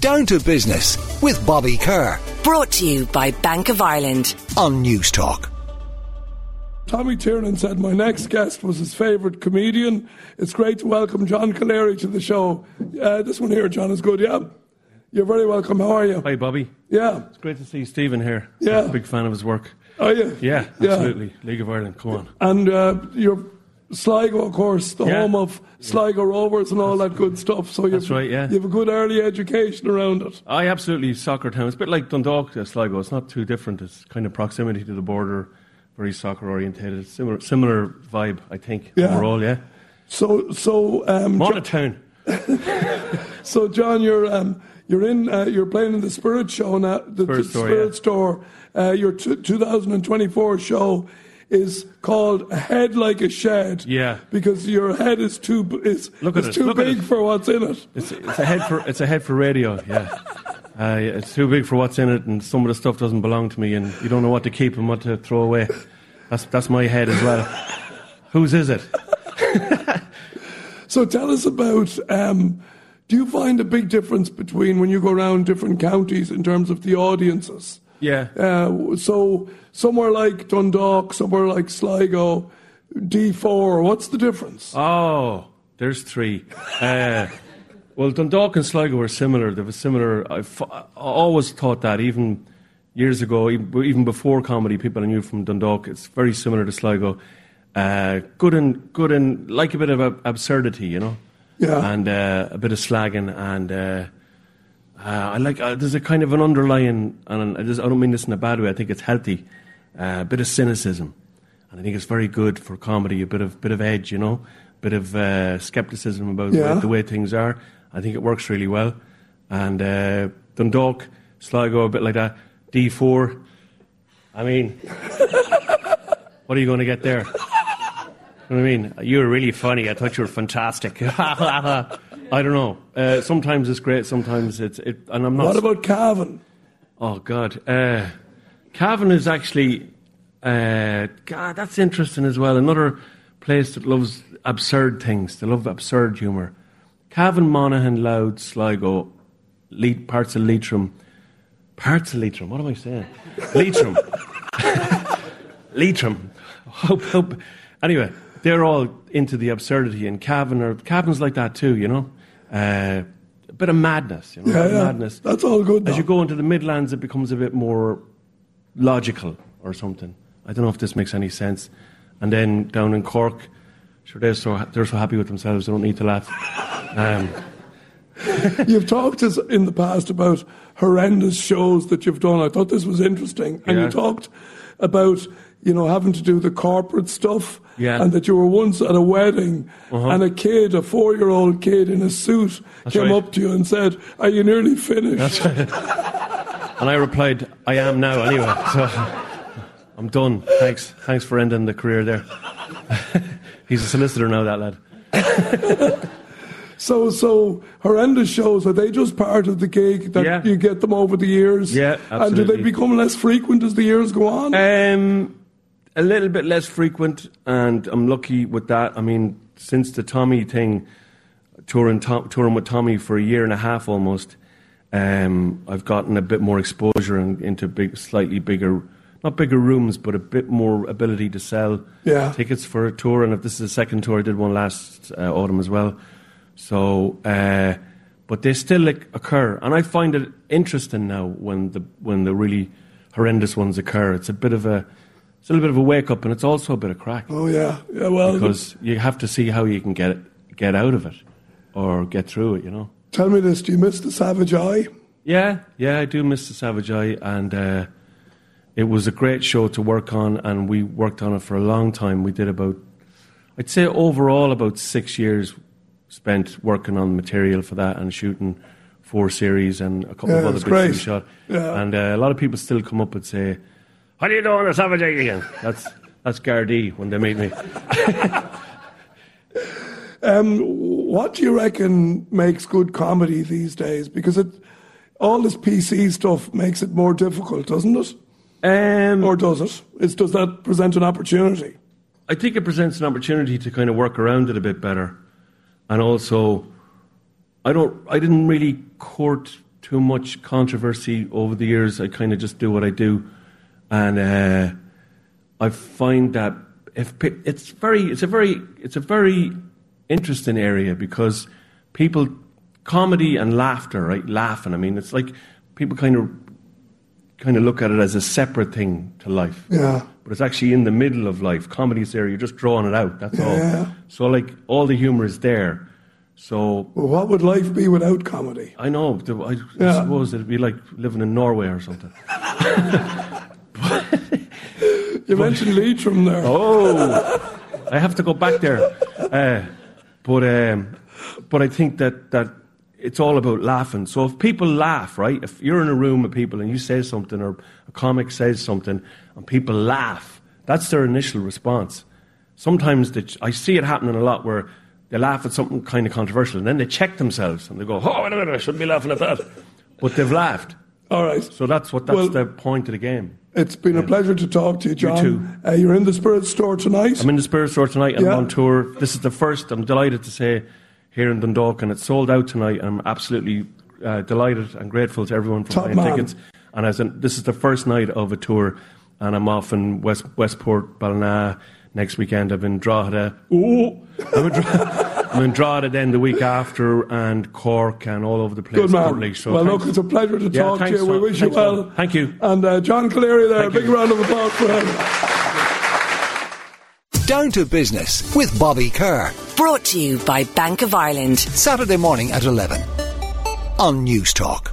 Down to Business with Bobby Kerr. Brought to you by Bank of Ireland on News Talk. Tommy Tiernan said my next guest was his favourite comedian. It's great to welcome John Collaery to the show. This one here, John, is good, yeah? You're very welcome. How are you? Hi, Bobby. Yeah. It's great to see Stephen here. Yeah. I'm a big fan of his work. Are you? Yeah, absolutely. League of Ireland, come on. And you're Sligo, of course, the home of Sligo Rovers and all that good stuff. So that's right, yeah. You have a good early education around it. Absolutely, soccer town. It's a bit like Dundalk to Sligo. It's not too different. It's kind of proximity to the border, very soccer orientated. Similar vibe, I think, overall, yeah. So Monotone. So, John, you're playing in the Spirit Show now. The Spirit Store. Your 2024 show is called A Head Like a Shed. Yeah. Because your head is too big for what's in it. It's a head for radio. Yeah. It's too big for what's in it, and some of the stuff doesn't belong to me, and you don't know what to keep and what to throw away. That's my head as well. Whose is it? So tell us about. Do you find a big difference between when you go around different counties in terms of the audiences? Yeah. So somewhere like Dundalk, somewhere like Sligo, D4, what's the difference? Oh, there's three. Well, Dundalk and Sligo are similar. They were similar. I always thought that, even years ago, even before comedy, people I knew from Dundalk, it's very similar to Sligo. Good and like a bit of absurdity, you know? Yeah. And a bit of slagging, and I like. There's a kind of an underlying, and I don't mean this in a bad way. I think it's healthy. A bit of cynicism, and I think it's very good for comedy. A bit of edge, you know, bit of skepticism about the way things are. I think it works really well. And Dundalk, Sligo, a bit like that. D4. I mean, what are you going to get there? You know what I mean? You were really funny. I thought you were fantastic. I don't know. Sometimes it's great. Sometimes it's. And I'm not. What about Cavan? Oh God, Cavan is actually. God, that's interesting as well. Another place that loves absurd things. They love absurd humour. Cavan, Monaghan, Louth, Sligo, parts of Leitrim. What am I saying? Leitrim. Leitrim. Hope. Anyway. They're all into the absurdity, and Cavan's like that too, you know. A bit of madness, you know. Madness. That's all good. As you go into the Midlands, it becomes a bit more logical or something. I don't know if this makes any sense. And then down in Cork, sure, they're so happy with themselves, they don't need to laugh. You've talked in the past about horrendous shows that you've done. I thought this was interesting, and you talked about, you know, having to do the corporate stuff, and that you were once at a wedding, and a 4-year-old kid in a suit came up to you and said, "Are you nearly finished?" That's right. And I replied, "I am now anyway, so I'm done. Thanks for ending the career there." He's a solicitor now, that lad. So horrendous shows, are they just part of the gig that you get them over the years? Yeah, absolutely. And do they become less frequent as the years go on? A little bit less frequent, and I'm lucky with that. I mean, since the Tommy thing, touring with Tommy for a year and a half almost, I've gotten a bit more exposure into slightly bigger, not bigger rooms, but a bit more ability to sell tickets for a tour. And if this is the second tour, I did one last autumn as well. So, but they still occur, and I find it interesting now when the really horrendous ones occur. It's a little bit of a wake up, and it's also a bit of crack. Oh yeah, well, because you have to see how you can get out of it or get through it. You know. Tell me this: do you miss the Savage Eye? Yeah, I do miss the Savage Eye, and it was a great show to work on, and we worked on it for a long time. We did I'd say overall about 6 years spent working on material for that and shooting 4 series and a couple of other bits we shot. Yeah. And a lot of people still come up and say, "How do you doing the Savage Eye again?" That's Gardaí when they meet me. What do you reckon makes good comedy these days? Because all this PC stuff makes it more difficult, doesn't it? Or does it? Does that present an opportunity? I think it presents an opportunity to kind of work around it a bit better. And also, I didn't really court too much controversy over the years. I kind of just do what I do, and I find that it's a very interesting area, because people, comedy and laughter, right? Laughing. I mean, it's like people kind of look at it as a separate thing to life. Yeah. But it's actually in the middle of life. Comedy's there. You're just drawing it out. That's all. So like all the humour is there. So. Well, what would life be without comedy? I know. I suppose it'd be like living in Norway or something. You mentioned Leitrim there. Oh, I have to go back there. But I think that it's all about laughing. So if people laugh, right? If you're in a room with people and you say something, or a comic says something, and people laugh, that's their initial response. Sometimes I see it happening a lot, where they laugh at something kind of controversial, and then they check themselves and they go, "Oh, wait a minute, I shouldn't be laughing at that," but they've laughed. All right. So that's the point of the game. It's been a pleasure to talk to you, John. You too. You're in the Spirit Store tonight? I'm in the Spirit Store tonight. I'm on tour. This is the first, I'm delighted to say, here in Dundalk, and it's sold out tonight. I'm absolutely delighted and grateful to everyone for buying tickets. And this is the first night of a tour, and I'm off in Westport, Ballina next weekend. I'm in Drogheda. I'm in Drogheda then the week after, and Cork, and all over the place. Good man. So well, look, it's a pleasure to talk to you. We wish you well. Thank you. And John Cleary there, big round of applause for him. Down to Business with Bobby Kerr. Brought to you by Bank of Ireland. Saturday morning at 11 on News Talk.